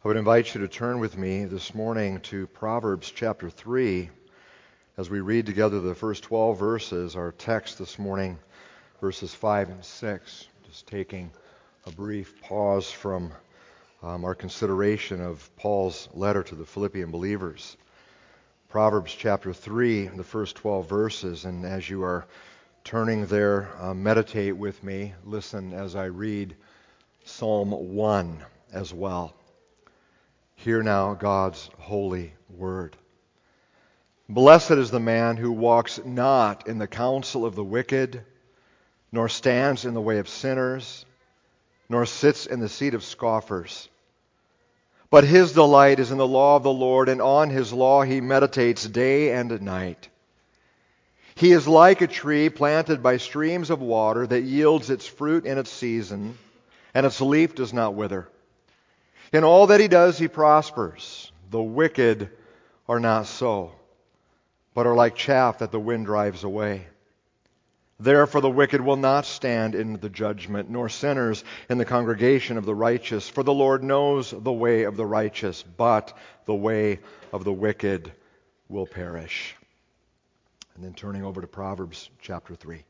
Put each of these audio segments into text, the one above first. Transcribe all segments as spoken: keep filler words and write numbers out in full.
I would invite you to turn with me this morning to Proverbs chapter three as we read together the first twelve verses. Our text this morning, verses five and six. Just taking a brief pause from um, our consideration of Paul's letter to the Philippian believers. Proverbs chapter three, the first twelve verses. And as you are turning there, uh, meditate with me. Listen as I read Psalm one as well. Hear now God's holy word. Blessed is the man who walks not in the counsel of the wicked, nor stands in the way of sinners, nor sits in the seat of scoffers. But his delight is in the law of the Lord, and on his law he meditates day and night. He is like a tree planted by streams of water that yields its fruit in its season, and its leaf does not wither. In all that he does, he prospers. The wicked are not so, but are like chaff that the wind drives away. Therefore the wicked will not stand in the judgment, nor sinners in the congregation of the righteous. For the Lord knows the way of the righteous, but the way of the wicked will perish. And then turning over to Proverbs chapter three.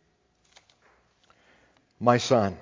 My son,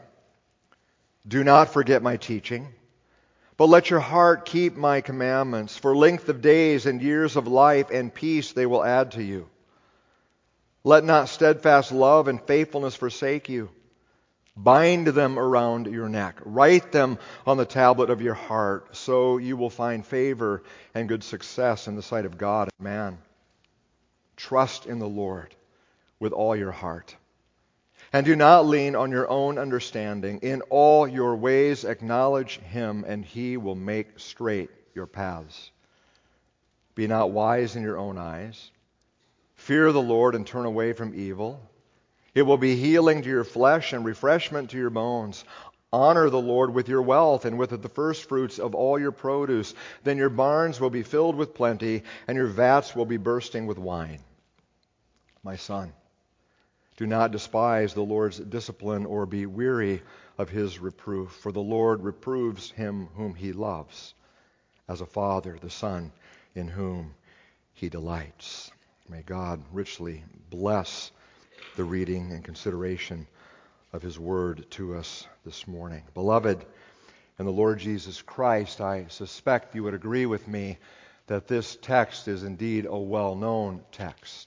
do not forget my teaching, but let your heart keep my commandments. For length of days and years of life and peace they will add to you. Let not steadfast love and faithfulness forsake you. Bind them around your neck. Write them on the tablet of your heart, so you will find favor and good success in the sight of God and man. Trust in the Lord with all your heart. And do not lean on your own understanding. In all your ways acknowledge Him, and He will make straight your paths. Be not wise in your own eyes. Fear the Lord and turn away from evil. It will be healing to your flesh and refreshment to your bones. Honor the Lord with your wealth and with the first fruits of all your produce. Then your barns will be filled with plenty, and your vats will be bursting with wine. My son, do not despise the Lord's discipline or be weary of His reproof, for the Lord reproves him whom He loves, as a father the son in whom He delights. May God richly bless the reading and consideration of His word to us this morning. Beloved in the Lord Jesus Christ, I suspect you would agree with me that this text is indeed a well-known text.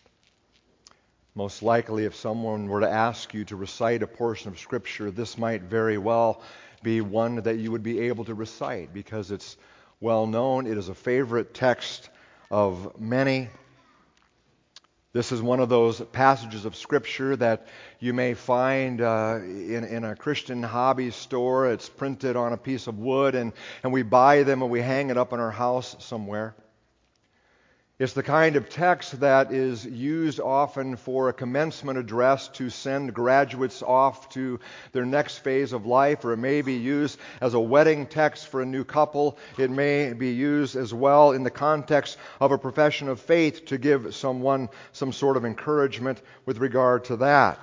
Most likely, if someone were to ask you to recite a portion of Scripture, this might very well be one that you would be able to recite because it's well known. It is a favorite text of many. This is one of those passages of Scripture that you may find uh, in, in a Christian hobby store. It's printed on a piece of wood, and, and we buy them and we hang it up in our house somewhere. It's the kind of text that is used often for a commencement address to send graduates off to their next phase of life, or it may be used as a wedding text for a new couple. It may be used as well in the context of a profession of faith to give someone some sort of encouragement with regard to that.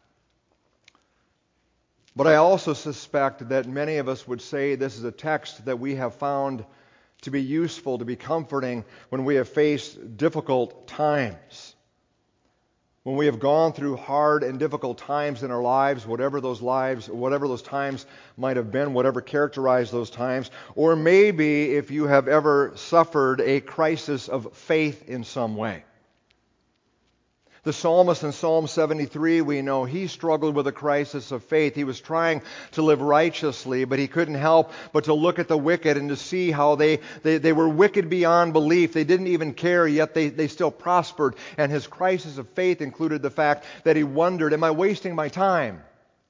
But I also suspect that many of us would say this is a text that we have found to be useful, to be comforting when we have faced difficult times. When we have gone through hard and difficult times in our lives, whatever those lives, whatever those times might have been, whatever characterized those times, or maybe if you have ever suffered a crisis of faith in some way. The psalmist in Psalm seventy-three, we know he struggled with a crisis of faith. He was trying to live righteously, but he couldn't help but to look at the wicked and to see how they, they, they were wicked beyond belief. They didn't even care, yet they, they still prospered. And his crisis of faith included the fact that he wondered, am I wasting my time?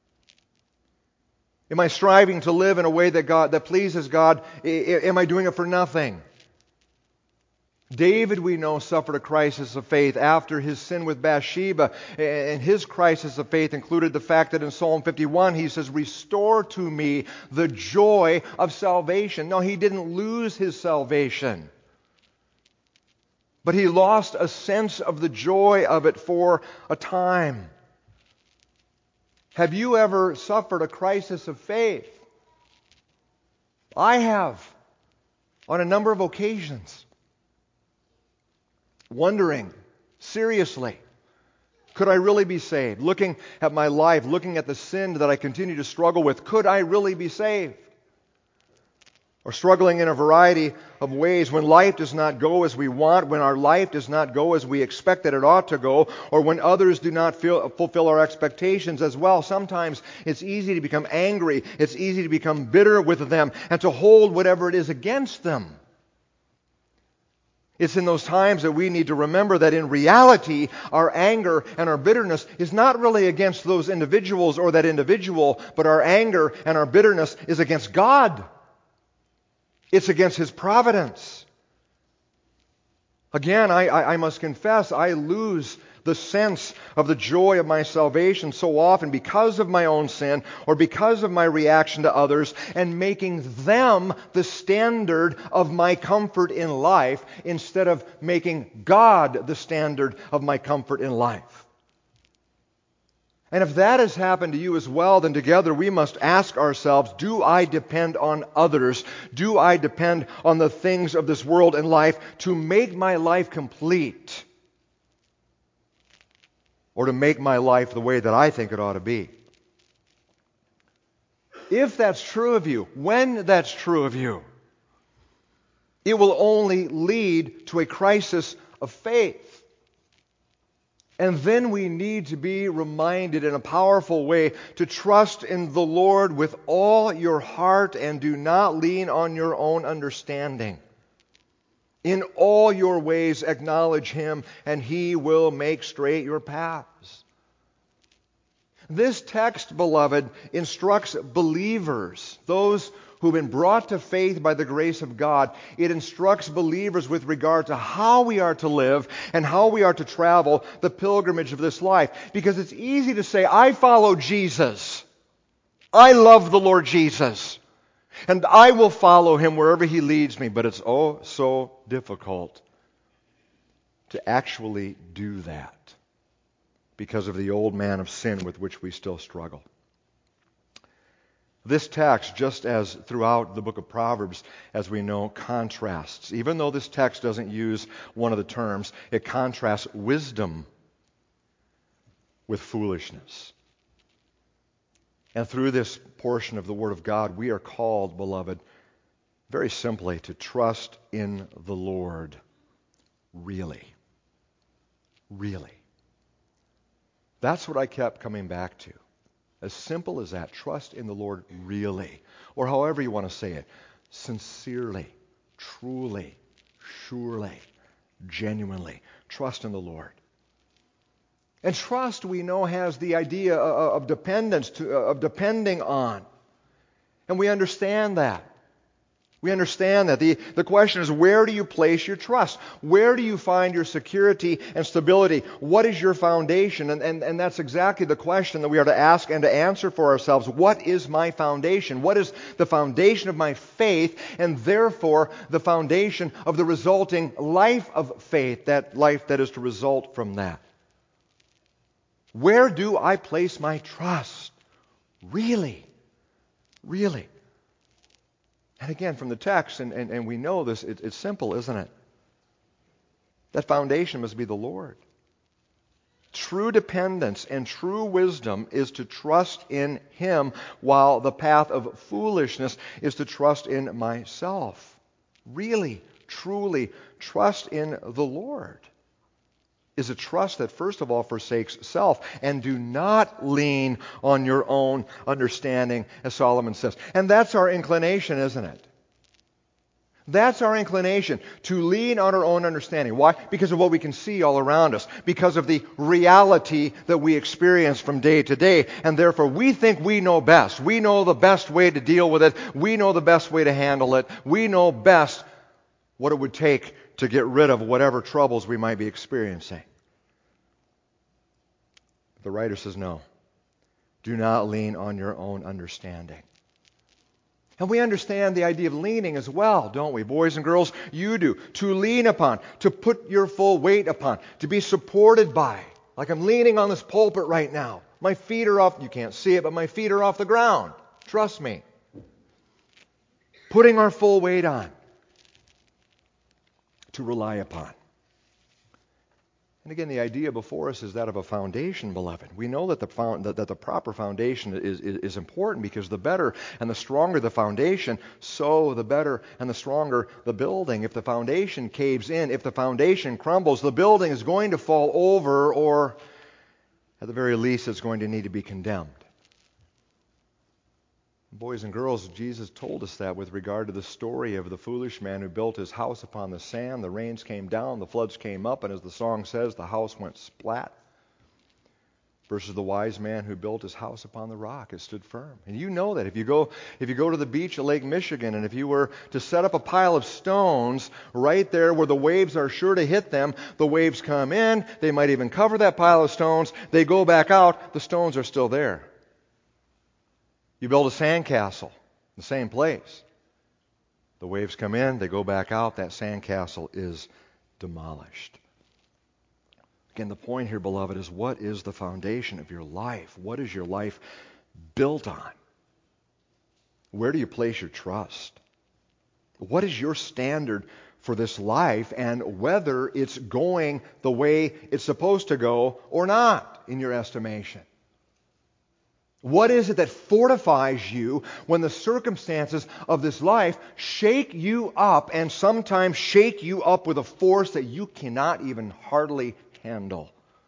Am I striving to live in a way that God that pleases God? Am I doing it for nothing? David, we know, suffered a crisis of faith after his sin with Bathsheba. And his crisis of faith included the fact that in Psalm fifty-one he says, restore to me the joy of salvation. No, he didn't lose his salvation, but he lost a sense of the joy of it for a time. Have you ever suffered a crisis of faith? I have. on a number of occasions, wondering seriously, could I really be saved? Looking at my life, looking at the sin that I continue to struggle with, could I really be saved? Or struggling in a variety of ways when life does not go as we want, when our life does not go as we expect that it ought to go, or when others do not feel, fulfill our expectations as well. Sometimes it's easy to become angry, it's easy to become bitter with them, and to hold whatever it is against them. It's in those times that we need to remember that in reality, our anger and our bitterness is not really against those individuals or that individual, but our anger and our bitterness is against God. It's against His providence. Again, I, I, I must confess, I lose the sense of the joy of my salvation so often because of my own sin or because of my reaction to others and making them the standard of my comfort in life instead of making God the standard of my comfort in life. And if that has happened to you as well, then together we must ask ourselves, do I depend on others? Do I depend on the things of this world and life to make my life complete? Or to make my life the way that I think it ought to be? If that's true of you, when that's true of you, it will only lead to a crisis of faith. And then we need to be reminded in a powerful way to trust in the Lord with all your heart and do not lean on your own understanding. In all your ways acknowledge Him, and He will make straight your paths. This text, beloved, instructs believers, those who've been brought to faith by the grace of God. It instructs believers with regard to how we are to live and how we are to travel the pilgrimage of this life. Because it's easy to say, I follow Jesus. I love the Lord Jesus. And I will follow Him wherever He leads me. But it's oh so difficult to actually do that because of the old man of sin with which we still struggle. This text, just as throughout the book of Proverbs, as we know, contrasts. Even though this text doesn't use one of the terms, it contrasts wisdom with foolishness. And through this portion of the Word of God, we are called, beloved, very simply to trust in the Lord. Really. Really. That's what I kept coming back to. As simple as that. Trust in the Lord really. Or however you want to say it. Sincerely, truly, surely, genuinely. Trust in the Lord. And trust, we know, has the idea of dependence, to, of depending on. And we understand that. We understand that. The, the question is, where do you place your trust? Where do you find your security and stability? What is your foundation? And, and, and that's exactly the question that we are to ask and to answer for ourselves. What is my foundation? What is the foundation of my faith, and therefore the foundation of the resulting life of faith, that life that is to result from that? Where do I place my trust? Really? Really? And again, from the text, and, and, and we know this, it, it's simple, isn't it? That foundation must be the Lord. True dependence and true wisdom is to trust in Him, while the path of foolishness is to trust in myself. Really, truly, trust in the Lord is a trust that first of all forsakes self, and do not lean on your own understanding, as Solomon says. And that's our inclination, isn't it? That's our inclination, to lean on our own understanding. Why? Because of what we can see all around us, because of the reality that we experience from day to day, and therefore we think we know best. We know the best way to deal with it. We know the best way to handle it. We know best what it would take to get rid of whatever troubles we might be experiencing. The writer says, no. Do not lean on your own understanding. And we understand the idea of leaning as well, don't we? Boys and girls, you do. To lean upon, to put your full weight upon, to be supported by. Like I'm leaning on this pulpit right now. My feet are off, you can't see it, but my feet are off the ground. Trust me. Putting our full weight on. to rely upon. And again, the idea before us is that of a foundation, beloved. We know that the, found, that, that the proper foundation is, is, is important, because the better and the stronger the foundation, so the better and the stronger the building. If the foundation caves in, if the foundation crumbles, the building is going to fall over, or at the very least, it's going to need to be condemned. Boys and girls, Jesus told us that with regard to the story of the foolish man who built his house upon the sand. The rains came down, the floods came up, and as the song says, the house went splat. Versus the wise man who built his house upon the rock. It stood firm. And you know that. If you go, if you go to the beach at Lake Michigan, and if you were to set up a pile of stones right there where the waves are sure to hit them, the waves come in, they might even cover that pile of stones, they go back out, the stones are still there. You build a sandcastle, the same place. The waves come in, they go back out, that sandcastle is demolished. Again, the point here, beloved, is what is the foundation of your life? What is your life built on? Where do you place your trust? What is your standard for this life, and whether it's going the way it's supposed to go or not in your estimation? What is it that fortifies you when the circumstances of this life shake you up, and sometimes shake you up with a force that you cannot even hardly handle?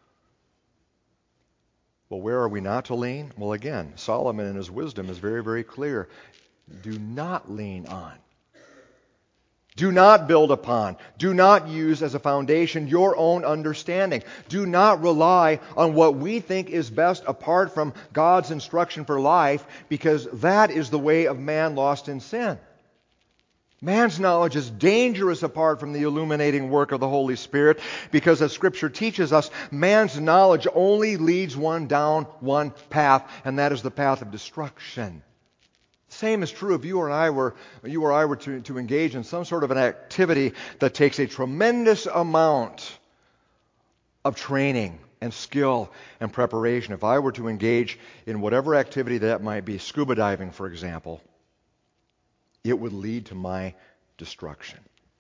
Well, where are we not to lean? Well, again, Solomon in his wisdom is very, very clear. Do not lean on. Do not build upon. Do not use as a foundation your own understanding. Do not rely on what we think is best apart from God's instruction for life, because that is the way of man lost in sin. Man's knowledge is dangerous apart from the illuminating work of the Holy Spirit, because as Scripture teaches us, man's knowledge only leads one down one path, and that is the path of destruction. Same is true if you or I were you or I were to, to engage in some sort of an activity that takes a tremendous amount of training and skill and preparation. If I were to engage in whatever activity that might be, scuba diving, for example, it would lead to my destruction.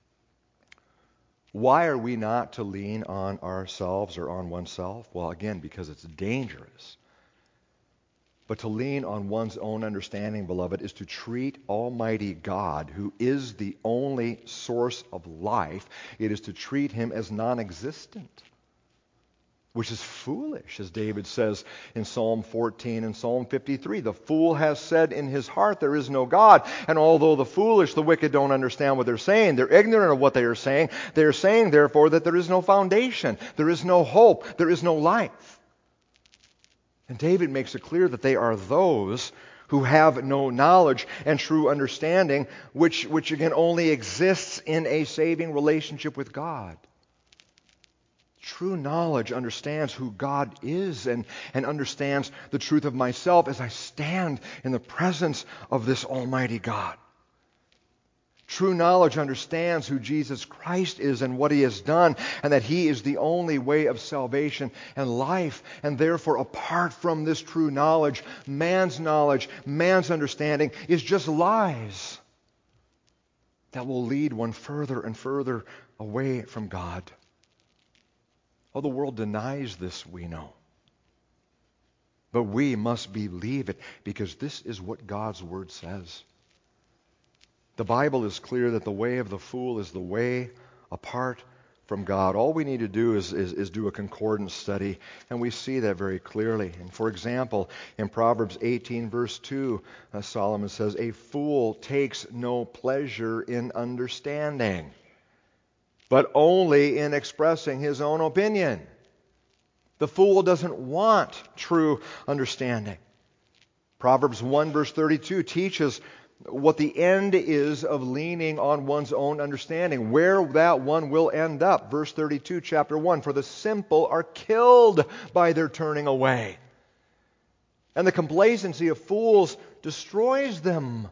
Why are we not to lean on ourselves or on oneself? Well, again, because it's dangerous. But to lean on one's own understanding, beloved, is to treat Almighty God, who is the only source of life, it is to treat Him as non-existent, which is foolish, as David says in Psalm fourteen and Psalm fifty-three. The fool has said in his heart, there is no God. And although the foolish, the wicked, don't understand what they're saying, they're ignorant of what they are saying, they are saying, therefore, that there is no foundation, there is no hope, there is no life. And David makes it clear that they are those who have no knowledge and true understanding, which, which again only exists in a saving relationship with God. True knowledge understands who God is, and, and understands the truth of myself as I stand in the presence of this Almighty God. True knowledge understands who Jesus Christ is and what He has done, and that He is the only way of salvation and life. And therefore, apart from this true knowledge, man's knowledge, man's understanding is just lies that will lead one further and further away from God. Oh, the world denies this, we know. But we must believe it, because this is what God's Word says. The Bible is clear that the way of the fool is the way apart from God. All we need to do is, is, is do a concordance study, and we see that very clearly. And for example, in Proverbs eighteen, verse two, uh, Solomon says, "A fool takes no pleasure in understanding, but only in expressing his own opinion." The fool doesn't want true understanding. Proverbs one, verse thirty-two teaches what the end is of leaning on one's own understanding, where that one will end up. Verse thirty-two, chapter one, "For the simple are killed by their turning away, and the complacency of fools destroys them."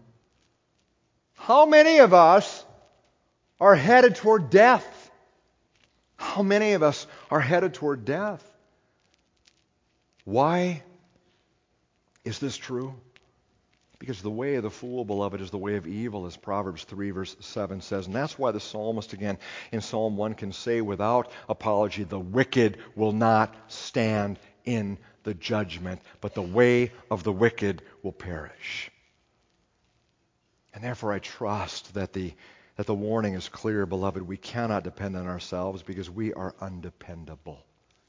How many of us are headed toward death? How many of us are headed toward death? Why is this true? Because the way of the fool, beloved, is the way of evil, as Proverbs three, verse seven says. And that's why the psalmist, again, in Psalm one can say without apology, the wicked will not stand in the judgment, but the way of the wicked will perish. And therefore I trust that the, that the warning is clear, beloved. We cannot depend on ourselves because we are undependable.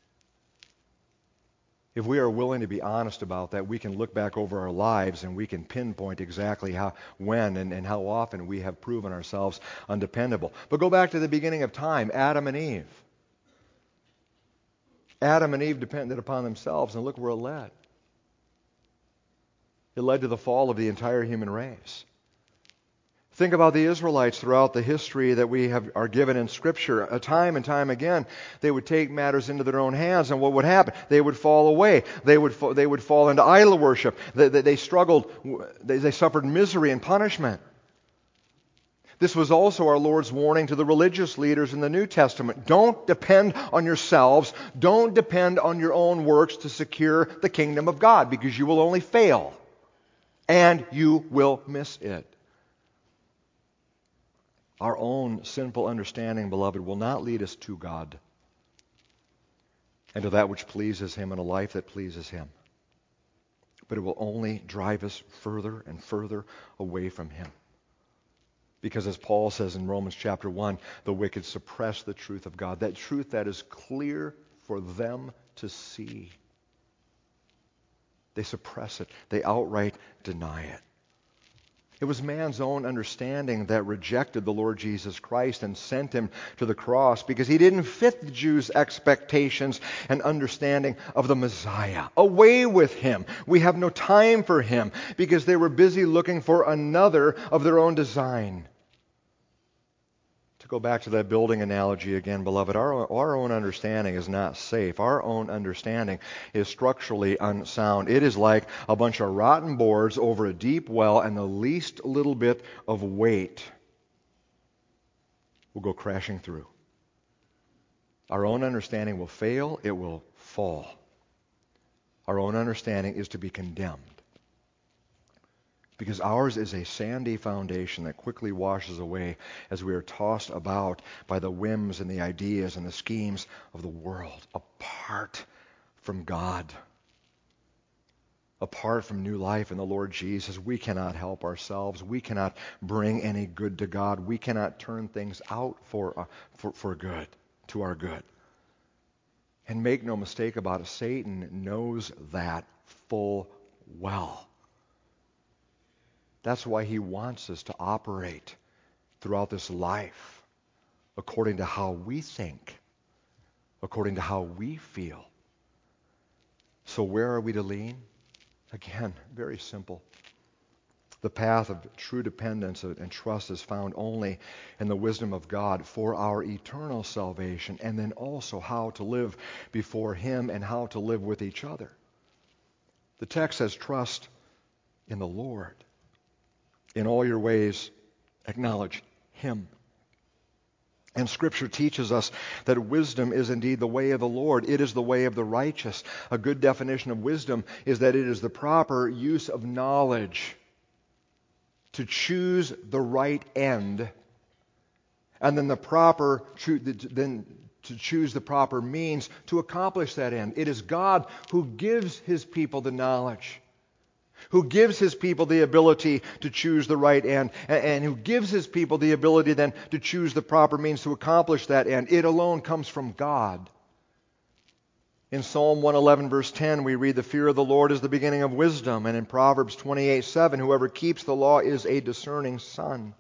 If we are willing to be honest about that, we can look back over our lives and we can pinpoint exactly how, when, and, and how often we have proven ourselves undependable. But go back to the beginning of time, Adam and Eve. Adam and Eve depended upon themselves, and look where it led. It led to the fall of the entire human race. Think about the Israelites throughout the history that we have are given in Scripture. A time and time again, they would take matters into their own hands, and what would happen? They would fall away. They would fa- they would fall into idol worship. They, they, they struggled. They, they suffered misery and punishment. This was also our Lord's warning to the religious leaders in the New Testament. Don't depend on yourselves. Don't depend on your own works to secure the kingdom of God, because you will only fail, and you will miss it. Our own sinful understanding, beloved, will not lead us to God and to that which pleases Him in a life that pleases Him. But it will only drive us further and further away from Him. Because as Paul says in Romans chapter one, the wicked suppress the truth of God, that truth that is clear for them to see. They suppress it. They outright deny it. It was man's own understanding that rejected the Lord Jesus Christ and sent Him to the cross because He didn't fit the Jews' expectations and understanding of the Messiah. Away with Him. We have no time for Him because they were busy looking for another of their own design. To go back to that building analogy again, beloved, our, our own understanding is not safe. Our own understanding is structurally unsound. It is like a bunch of rotten boards over a deep well, and the least little bit of weight will go crashing through. Our own understanding will fail. It will fall. Our own understanding is to be condemned. Because ours is a sandy foundation that quickly washes away as we are tossed about by the whims and the ideas and the schemes of the world, apart from God. Apart from new life in the Lord Jesus, we cannot help ourselves. We cannot bring any good to God. We cannot turn things out for, uh, for, for good, to our good. And make no mistake about it, Satan knows that full well. That's why he wants us to operate throughout this life according to how we think, according to how we feel. So where are we to lean? Again, very simple. The path of true dependence and trust is found only in the wisdom of God for our eternal salvation, and then also how to live before Him and how to live with each other. The text says, trust in the Lord. In all your ways, acknowledge Him. And Scripture teaches us that wisdom is indeed the way of the Lord. It is the way of the righteous. A good definition of wisdom is that it is the proper use of knowledge to choose the right end, and then the proper then to choose the proper means to accomplish that end. It is God who gives His people the knowledge, who gives His people the ability to choose the right end, and, and who gives His people the ability then to choose the proper means to accomplish that end. It alone comes from God. In Psalm one eleven, verse ten, we read, the fear of the Lord is the beginning of wisdom. And in Proverbs twenty-eight seven, whoever keeps the law is a discerning son.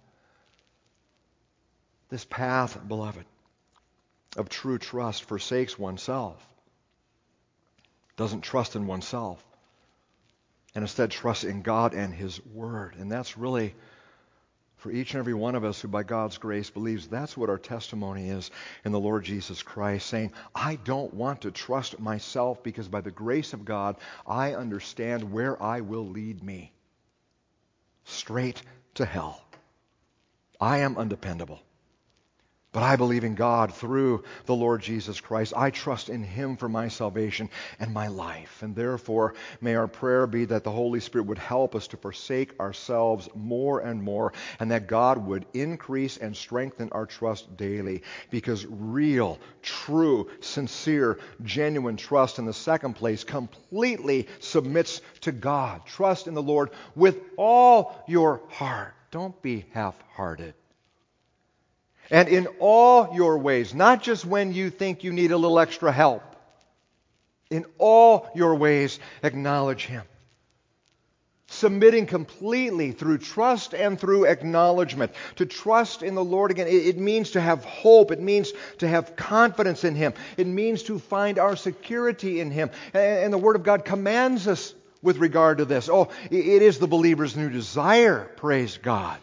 This path, beloved, of true trust forsakes oneself, doesn't trust in oneself, and instead trust in God and His Word. And that's really, for each and every one of us who by God's grace believes, that's what our testimony is in the Lord Jesus Christ, saying, I don't want to trust myself because by the grace of God, I understand where I will lead me. Straight to hell. I am undependable. But I believe in God through the Lord Jesus Christ. I trust in Him for my salvation and my life. And therefore, may our prayer be that the Holy Spirit would help us to forsake ourselves more and more, and that God would increase and strengthen our trust daily. Because real, true, sincere, genuine trust, in the second place, completely submits to God. Trust in the Lord with all your heart. Don't be half-hearted. And in all your ways, not just when you think you need a little extra help. In all your ways, acknowledge Him. Submitting completely through trust and through acknowledgement. To trust in the Lord again, it, it means to have hope. It means to have confidence in Him. It means to find our security in Him. And, and the Word of God commands us with regard to this. Oh, it, it is the believer's new desire, praise God.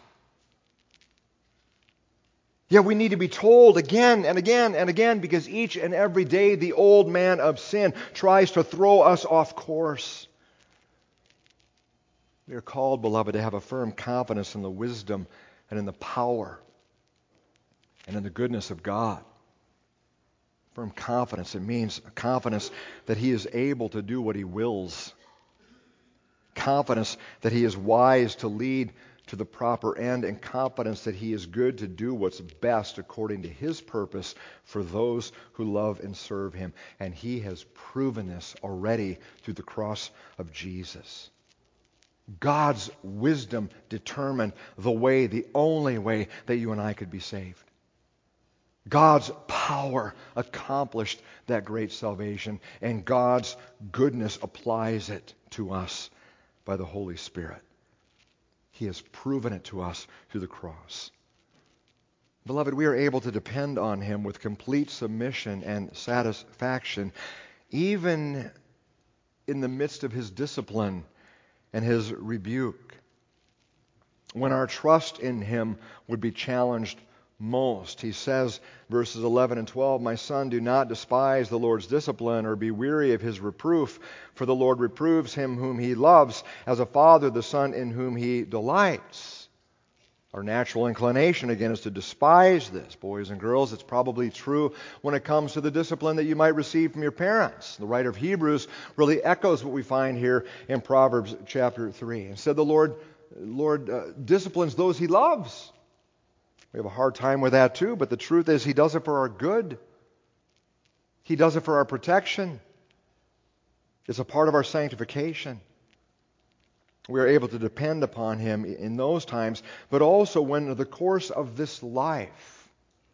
Yet we need to be told again and again and again, because each and every day the old man of sin tries to throw us off course. We are called, beloved, to have a firm confidence in the wisdom and in the power and in the goodness of God. Firm confidence, it means confidence that He is able to do what He wills. Confidence that He is wise to lead to the proper end, and confidence that He is good to do what's best according to His purpose for those who love and serve Him. And He has proven this already through the cross of Jesus. God's wisdom determined the way, the only way that you and I could be saved. God's power accomplished that great salvation, and God's goodness applies it to us by the Holy Spirit. He has proven it to us through the cross. Beloved, we are able to depend on Him with complete submission and satisfaction, even in the midst of His discipline and His rebuke. When our trust in Him would be challenged most. He says, verses eleven and twelve, "My son, do not despise the Lord's discipline or be weary of His reproof, for the Lord reproves him whom He loves, as a father the son in whom He delights." Our natural inclination, again, is to despise this. Boys and girls, it's probably true when it comes to the discipline that you might receive from your parents. The writer of Hebrews really echoes what we find here in Proverbs chapter three. Instead, the Lord, Lord uh, disciplines those He loves. We have a hard time with that too, but the truth is He does it for our good. He does it for our protection. It's a part of our sanctification. We are able to depend upon Him in those times, but also when the course of this life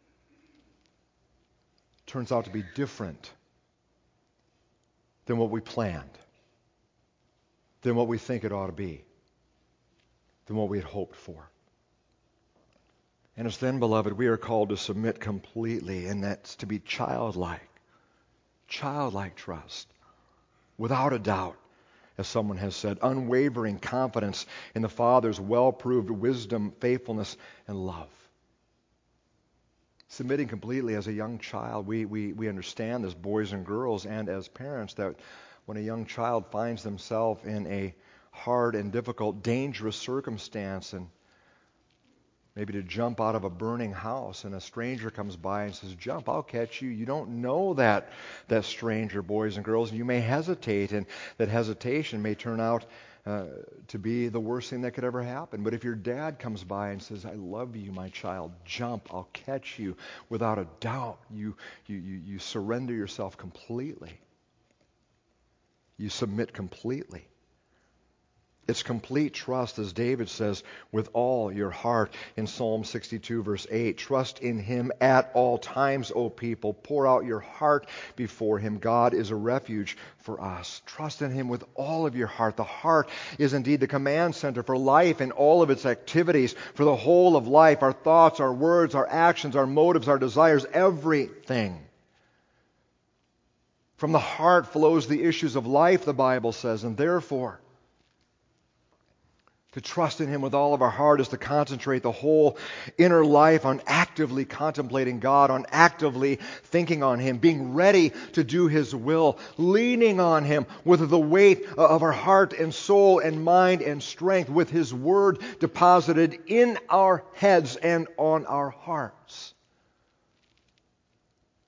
turns out to be different than what we planned, than what we think it ought to be, than what we had hoped for. And it's then, beloved, we are called to submit completely, and that's to be childlike. Childlike trust. Without a doubt, as someone has said, unwavering confidence in the Father's well-proved wisdom, faithfulness, and love. Submitting completely as a young child, we, we, we understand as boys and girls and as parents that when a young child finds themselves in a hard and difficult, dangerous circumstance, and maybe to jump out of a burning house, and a stranger comes by and says, "Jump, I'll catch you." You don't know that, that stranger, boys and girls, and you may hesitate, and that hesitation may turn out uh, to be the worst thing that could ever happen. But if your dad comes by and says, "I love you, my child, jump, I'll catch you," without a doubt, you, you, you, you surrender yourself completely. You submit completely. It's complete trust, as David says, with all your heart in Psalm sixty-two, verse eight. Trust in Him at all times, O people. Pour out your heart before Him. God is a refuge for us. Trust in Him with all of your heart. The heart is indeed the command center for life and all of its activities, for the whole of life, our thoughts, our words, our actions, our motives, our desires, everything. From the heart flows the issues of life, the Bible says, and therefore, to trust in Him with all of our heart is to concentrate the whole inner life on actively contemplating God, on actively thinking on Him, being ready to do His will, leaning on Him with the weight of our heart and soul and mind and strength, with His Word deposited in our heads and on our hearts.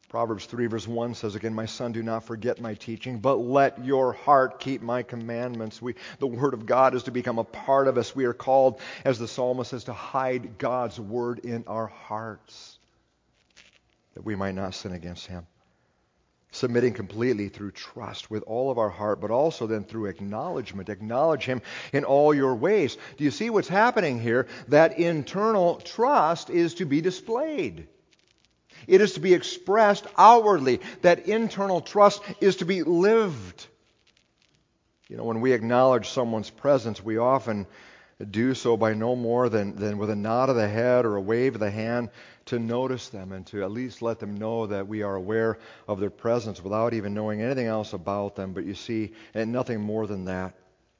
Proverbs three verse one says again, "My son, do not forget my teaching, but let your heart keep my commandments." We, the Word of God is to become a part of us. We are called, as the psalmist says, to hide God's Word in our hearts, that we might not sin against Him. Submitting completely through trust with all of our heart, but also then through acknowledgement. Acknowledge Him in all your ways. Do you see what's happening here? That internal trust is to be displayed. It is to be expressed outwardly. That internal trust is to be lived. You know, when we acknowledge someone's presence, we often do so by no more than, than with a nod of the head or a wave of the hand to notice them and to at least let them know that we are aware of their presence without even knowing anything else about them. But you see, and nothing more than that.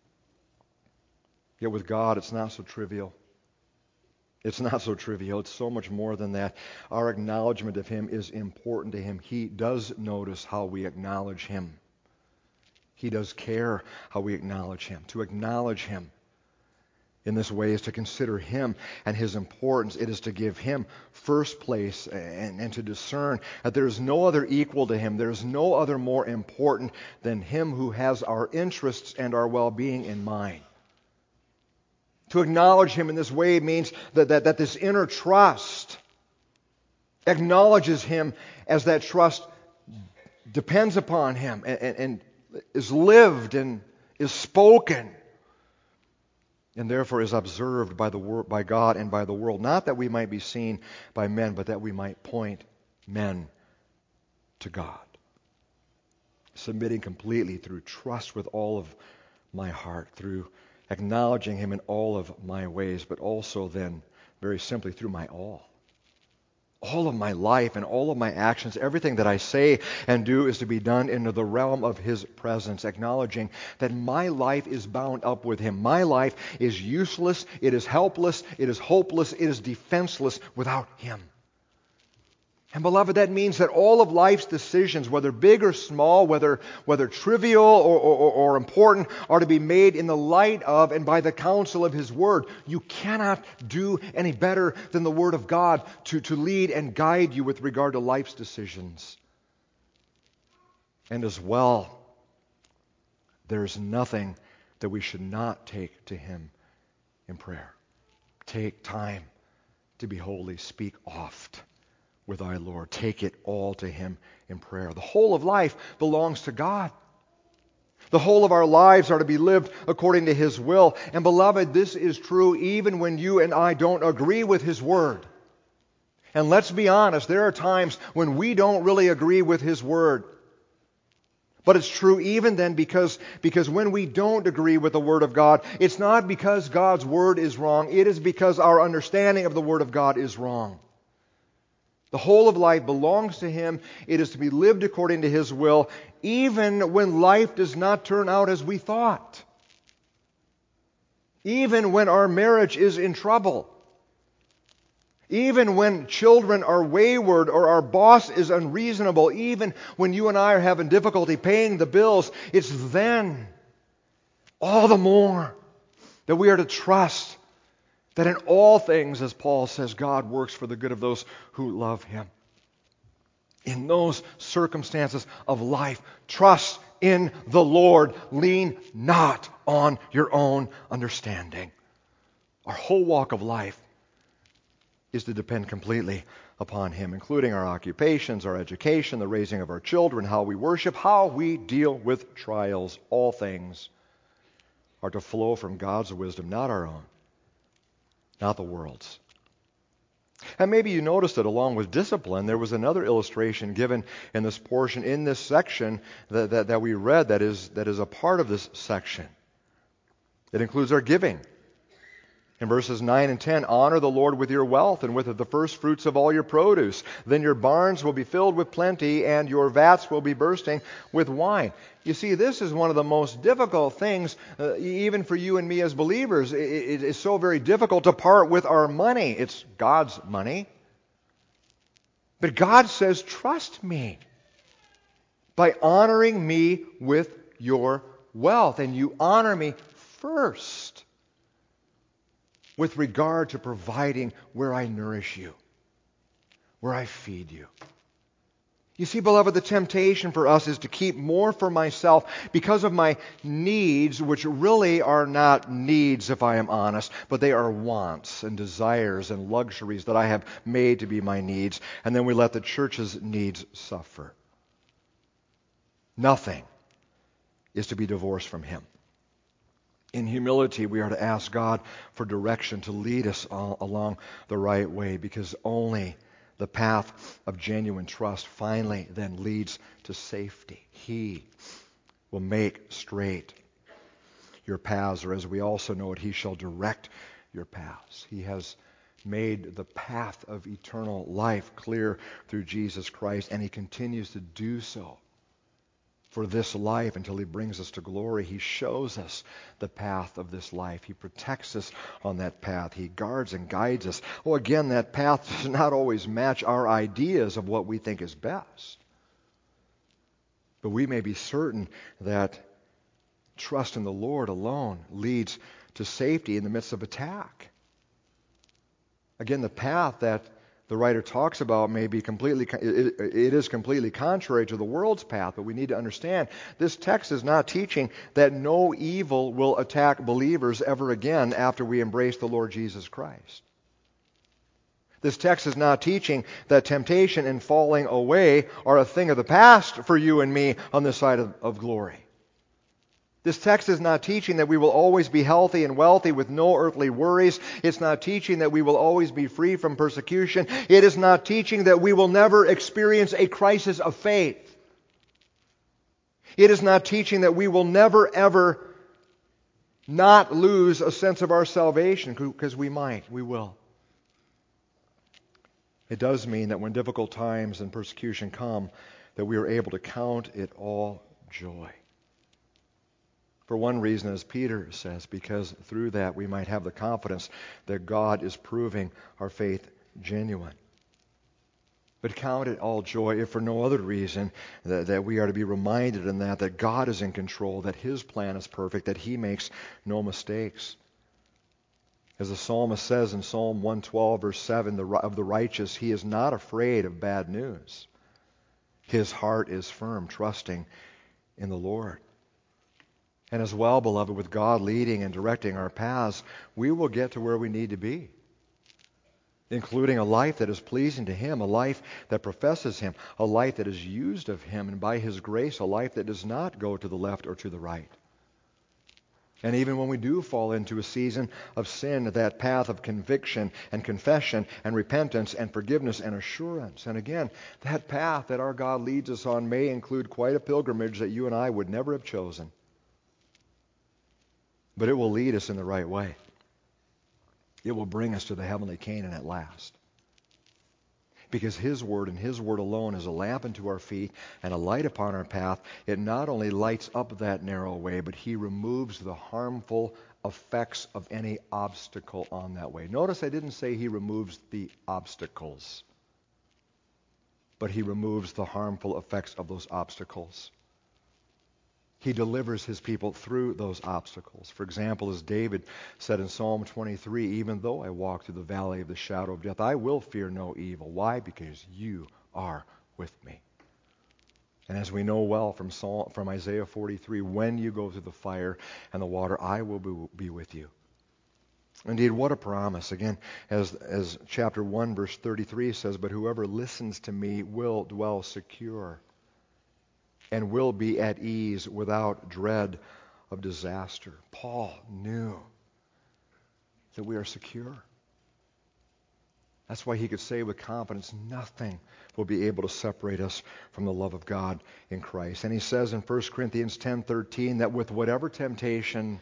Yet with God, it's not so trivial. It's not so trivial. It's so much more than that. Our acknowledgement of Him is important to Him. He does notice how we acknowledge Him. He does care how we acknowledge Him. To acknowledge Him in this way is to consider Him and His importance. It is to give Him first place and, and to discern that there is no other equal to Him. There is no other more important than Him who has our interests and our well-being in mind. To acknowledge Him in this way means that, that, that this inner trust acknowledges Him as that trust depends upon Him and, and, and is lived and is spoken and therefore is observed by the wor- by God and by the world. Not that we might be seen by men, but that we might point men to God. Submitting completely through trust with all of my heart, through acknowledging Him in all of my ways, but also then, very simply, through my all. All of my life and all of my actions, everything that I say and do is to be done into the realm of His presence, acknowledging that my life is bound up with Him. My life is useless, it is helpless, it is hopeless, it is defenseless without Him. And beloved, that means that all of life's decisions, whether big or small, whether whether trivial or, or, or important, are to be made in the light of and by the counsel of His Word. You cannot do any better than the Word of God to, to lead and guide you with regard to life's decisions. And as well, there is nothing that we should not take to Him in prayer. Take time to be holy. Speak oft with our Lord. Take it all to Him in prayer. The whole of life belongs to God. The whole of our lives are to be lived according to His will. And beloved, this is true even when you and I don't agree with His Word. And let's be honest, there are times when we don't really agree with His Word. But it's true even then because, because when we don't agree with the Word of God, it's not because God's Word is wrong. It is because our understanding of the Word of God is wrong. The whole of life belongs to Him. It is to be lived according to His will, even when life does not turn out as we thought. Even when our marriage is in trouble. Even when children are wayward or our boss is unreasonable. Even when you and I are having difficulty paying the bills. It's then, all the more, that we are to trust that in all things, as Paul says, God works for the good of those who love Him. In those circumstances of life, trust in the Lord. Lean not on your own understanding. Our whole walk of life is to depend completely upon Him, including our occupations, our education, the raising of our children, how we worship, how we deal with trials. All things are to flow from God's wisdom, not our own. Not the world's. And maybe you noticed that along with discipline, there was another illustration given in this portion, in this section that, that, that we read that is, that is a part of this section. It includes our giving. In verses nine and ten, honor the Lord with your wealth and with the first fruits of all your produce. Then your barns will be filled with plenty and your vats will be bursting with wine. You see, this is one of the most difficult things, uh, even for you and me as believers. It, it is so very difficult to part with our money. It's God's money. But God says, trust me by honoring me with your wealth. And you honor me first with regard to providing where I nourish you, where I feed you. You see, beloved, the temptation for us is to keep more for myself because of my needs, which really are not needs, if I am honest, but they are wants and desires and luxuries that I have made to be my needs, and then we let the church's needs suffer. Nothing is to be divorced from Him. In humility, we are to ask God for direction to lead us all along the right way, because only the path of genuine trust finally then leads to safety. He will make straight your paths, or as we also know it, He shall direct your paths. He has made the path of eternal life clear through Jesus Christ, and He continues to do so for this life until He brings us to glory. He shows us the path of this life. He protects us on that path. He guards and guides us. Oh, again, that path does not always match our ideas of what we think is best. But we may be certain that trust in the Lord alone leads to safety in the midst of attack. Again, the path that the writer talks about may be completely, it, it is completely contrary to the world's path, but we need to understand this text is not teaching that no evil will attack believers ever again after we embrace the Lord Jesus Christ. This text is not teaching that temptation and falling away are a thing of the past for you and me on this side of, of glory. This text is not teaching that we will always be healthy and wealthy with no earthly worries. It's not teaching that we will always be free from persecution. It is not teaching that we will never experience a crisis of faith. It is not teaching that we will never, ever not lose a sense of our salvation, because we might, we will. It does mean that when difficult times and persecution come, that we are able to count it all joy. For one reason, as Peter says, because through that we might have the confidence that God is proving our faith genuine. But count it all joy, if for no other reason, that, that we are to be reminded in that, that God is in control, that His plan is perfect, that He makes no mistakes. As the psalmist says in Psalm one twelve, verse seven, the, of the righteous, he is not afraid of bad news. His heart is firm, trusting in the Lord. And as well, beloved, with God leading and directing our paths, we will get to where we need to be, including a life that is pleasing to Him, a life that professes Him, a life that is used of Him, and by His grace, a life that does not go to the left or to the right. And even when we do fall into a season of sin, that path of conviction and confession and repentance and forgiveness and assurance. And again, that path that our God leads us on may include quite a pilgrimage that you and I would never have chosen. But it will lead us in the right way. It will bring us to the heavenly Canaan at last. Because His Word and His Word alone is a lamp unto our feet and a light upon our path. It not only lights up that narrow way, but He removes the harmful effects of any obstacle on that way. Notice I didn't say He removes the obstacles, but He removes the harmful effects of those obstacles. He delivers His people through those obstacles. For example, as David said in Psalm twenty-three, even though I walk through the valley of the shadow of death, I will fear no evil. Why? Because You are with me. And as we know well from Psalm, from Isaiah forty-three, when you go through the fire and the water, I will be, be with you. Indeed, what a promise. Again, as, as chapter one, verse thirty-three says, but whoever listens to me will dwell secure and will be at ease without dread of disaster. Paul knew that we are secure. That's why he could say with confidence, nothing will be able to separate us from the love of God in Christ. And he says in First Corinthians ten thirteen that with whatever temptation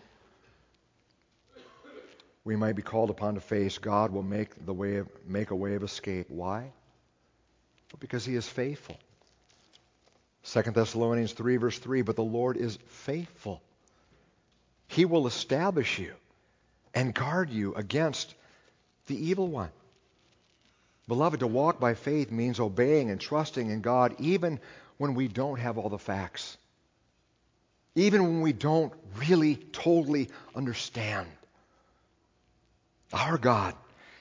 we might be called upon to face, God will make the way of, make a way of escape. Why? Because He is faithful. Second Thessalonians three, verse three, but the Lord is faithful. He will establish you and guard you against the evil one. Beloved, to walk by faith means obeying and trusting in God even when we don't have all the facts. Even when we don't really totally understand. Our God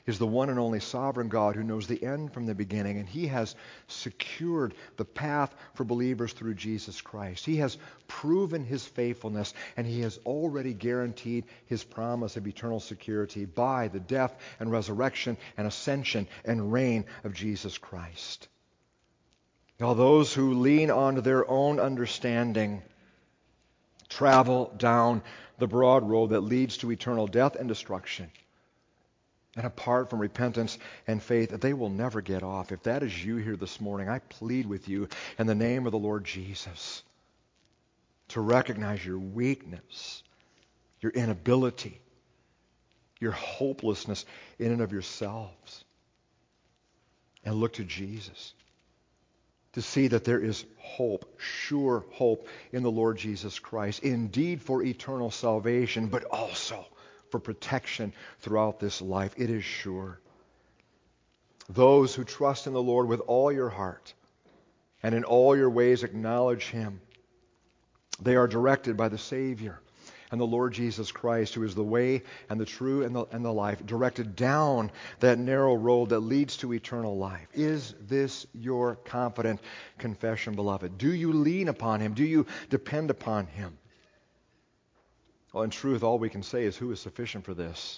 is the one and only sovereign God who knows the end from the beginning, and he has secured the path for believers through Jesus Christ. He has proven his faithfulness, and he has already guaranteed his promise of eternal security by the death and resurrection and ascension and reign of Jesus Christ. Now, those who lean on their own understanding travel down the broad road that leads to eternal death and destruction. And apart from repentance and faith, they will never get off. If that is you here this morning, I plead with you in the name of the Lord Jesus to recognize your weakness, your inability, your hopelessness in and of yourselves, and look to Jesus to see that there is hope, sure hope in the Lord Jesus Christ, indeed for eternal salvation, but also for protection throughout this life. It is sure. Those who trust in the Lord with all your heart and in all your ways acknowledge him, they are directed by the Savior and the Lord Jesus Christ, who is the way and the truth and the, and the life, directed down that narrow road that leads to eternal life. Is this your confident confession, beloved? Do you lean upon him? Do you depend upon him? Well, in truth, all we can say is, who is sufficient for this?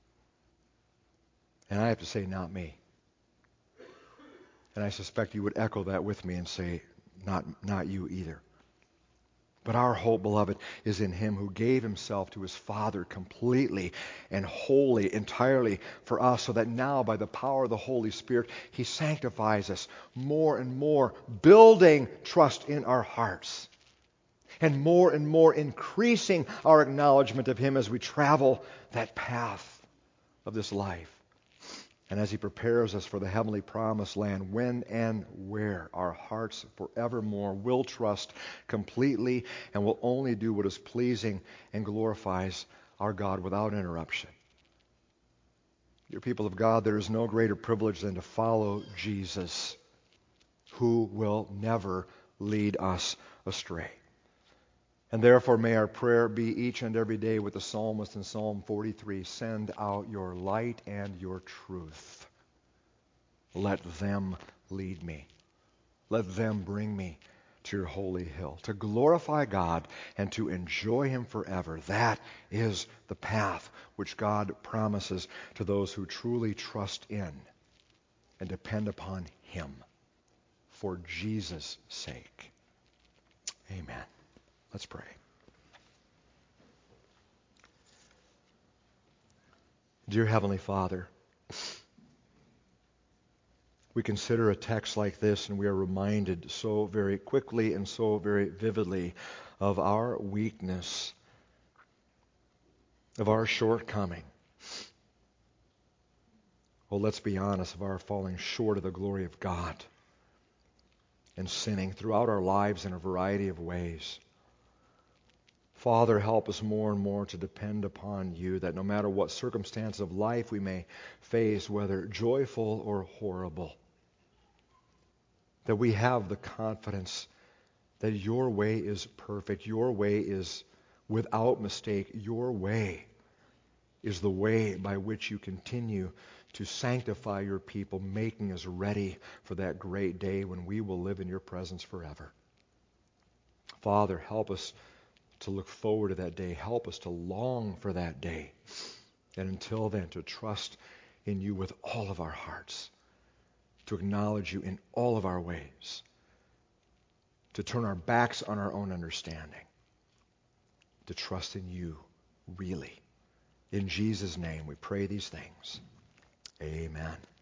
And I have to say, not me. And I suspect you would echo that with me and say, not, not you either. But our hope, beloved, is in him who gave himself to his Father completely and wholly, entirely for us, so that now by the power of the Holy Spirit, he sanctifies us more and more, building trust in our hearts, and more and more increasing our acknowledgement of him as we travel that path of this life. And as he prepares us for the heavenly promised land, when and where our hearts forevermore will trust completely and will only do what is pleasing and glorifies our God without interruption. Dear people of God, there is no greater privilege than to follow Jesus, who will never lead us astray. And therefore may our prayer be each and every day with the psalmist in Psalm forty-three, send out your light and your truth. Let them lead me. Let them bring me to your holy hill. To glorify God and to enjoy him forever. That is the path which God promises to those who truly trust in and depend upon him for Jesus' sake. Amen. Let's pray. Dear Heavenly Father, we consider a text like this and we are reminded so very quickly and so very vividly of our weakness, of our shortcoming. Well, let's be honest, of our falling short of the glory of God and sinning throughout our lives in a variety of ways. Father, help us more and more to depend upon you, that no matter what circumstance of life we may face, whether joyful or horrible, that we have the confidence that your way is perfect, your way is without mistake, your way is the way by which you continue to sanctify your people, making us ready for that great day when we will live in your presence forever. Father, help us to look forward to that day. Help us to long for that day. And until then, to trust in you with all of our hearts, to acknowledge you in all of our ways, to turn our backs on our own understanding, to trust in you really. In Jesus' name we pray these things. Amen.